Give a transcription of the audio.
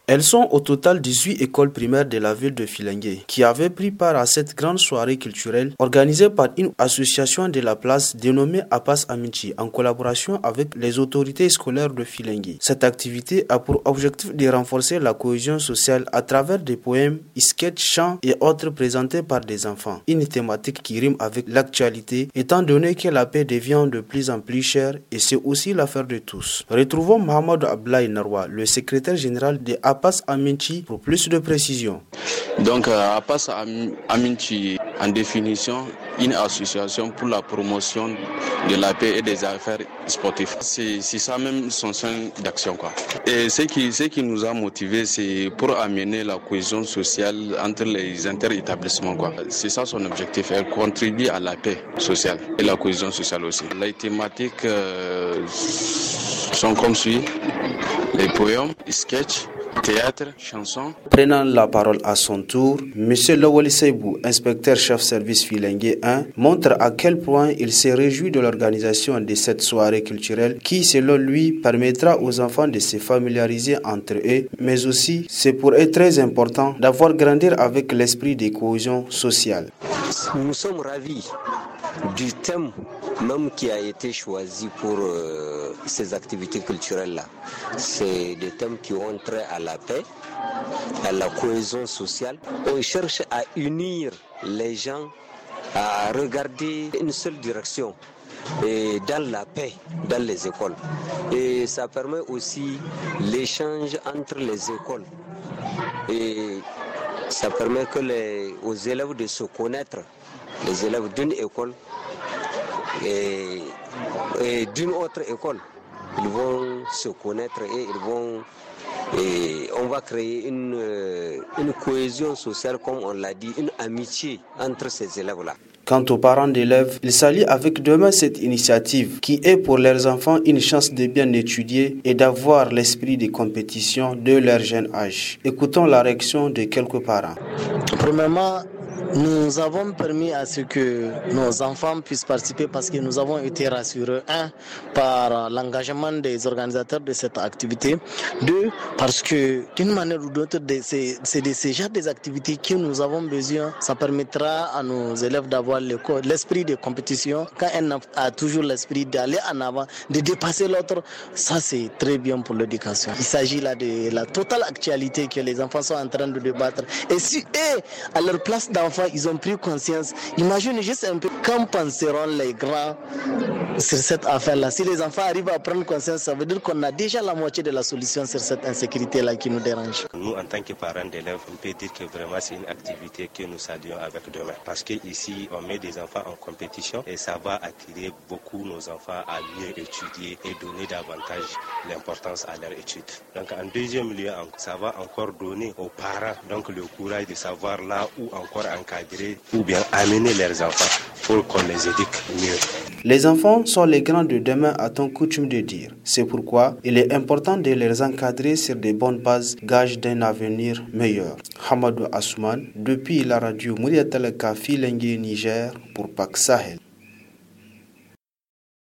Elles sont au total 18 écoles primaires de la ville de Filengue qui avaient pris part à cette grande soirée culturelle organisée par une association de la place dénommée Apas Aminchi en collaboration avec les autorités scolaires de Filengue. Cette activité a pour objectif de renforcer la cohésion sociale à travers des poèmes, sketchs, chants et autres présentés par des enfants. Une thématique qui rime avec l'actualité étant donné que la paix devient de plus en plus chère et c'est aussi l'affaire de tous. Retrouvons Mohamed Ablaï Narwa, le secrétaire général de Apas Aminchi pour plus de précisions. Donc Apas Aminchi, en définition, une association pour la promotion de la paix et des affaires sportives. C'est ça même son sens d'action, quoi. Et ce qui nous a motivés, c'est pour amener la cohésion sociale entre les interétablissements, quoi. C'est ça son objectif, elle contribue à la paix sociale et la cohésion sociale aussi. Les thématiques sont comme suit: les poèmes, sketchs, théâtre, chansons. Prenant la parole à son tour, M. Lawali Seibou, inspecteur-chef service Filengue 1, montre à quel point il s'est réjoui de l'organisation de cette soirée culturelle qui, selon lui, permettra aux enfants de se familiariser entre eux, mais aussi, c'est pour eux très important d'avoir grandi avec l'esprit de cohésion sociale. Nous sommes ravis du thème même qui a été choisi pour ces activités culturelles-là. C'est des thèmes qui ont trait à la paix, à la cohésion sociale. On cherche à unir les gens, à regarder une seule direction et dans la paix, dans les écoles. Et ça permet aussi l'échange entre les écoles. Et ça permet aux élèves de se connaître, les élèves d'une école et d'une autre école. Ils vont se connaître et on va créer une cohésion sociale, comme on l'a dit, une amitié entre ces élèves-là. Quant aux parents d'élèves, ils saluent avec demain cette initiative qui est pour leurs enfants une chance de bien étudier et d'avoir l'esprit de compétition de leur jeune âge. Écoutons la réaction de quelques parents. Premièrement, nous avons permis à ce que nos enfants puissent participer parce que nous avons été rassurés, par l'engagement des organisateurs de cette activité, parce que d'une manière ou d'autre, c'est de ce genre d'activités que nous avons besoin. Ça permettra à nos élèves d'avoir l'esprit de compétition. Quand un a toujours l'esprit d'aller en avant, de dépasser l'autre, ça c'est très bien pour l'éducation. Il s'agit là de la totale actualité que les enfants sont en train de débattre. Et si eux, à leur place d'enfants, ils ont pris conscience. Imagine juste un peu, qu'en penseront les grands sur cette affaire-là? Si les enfants arrivent à prendre conscience, ça veut dire qu'on a déjà la moitié de la solution sur cette insécurité-là qui nous dérange. Nous, en tant que parents d'élèves, on peut dire que vraiment c'est une activité que nous saluons avec demain. Parce qu'ici, on met des enfants en compétition et ça va attirer beaucoup nos enfants à mieux étudier et donner davantage l'importance à leur étude. Donc en deuxième lieu, ça va encore donner aux parents donc le courage de savoir là où encore encadrer ou bien amener leurs enfants pour qu'on les éduque mieux. Les enfants sont les grands de demain, a-t-on coutume de dire. C'est pourquoi il est important de les encadrer sur des bonnes bases, gage d'un avenir meilleur. Hamadou Assoumane, depuis la radio Mouriatalaka Filengue Niger pour PAK Sahel.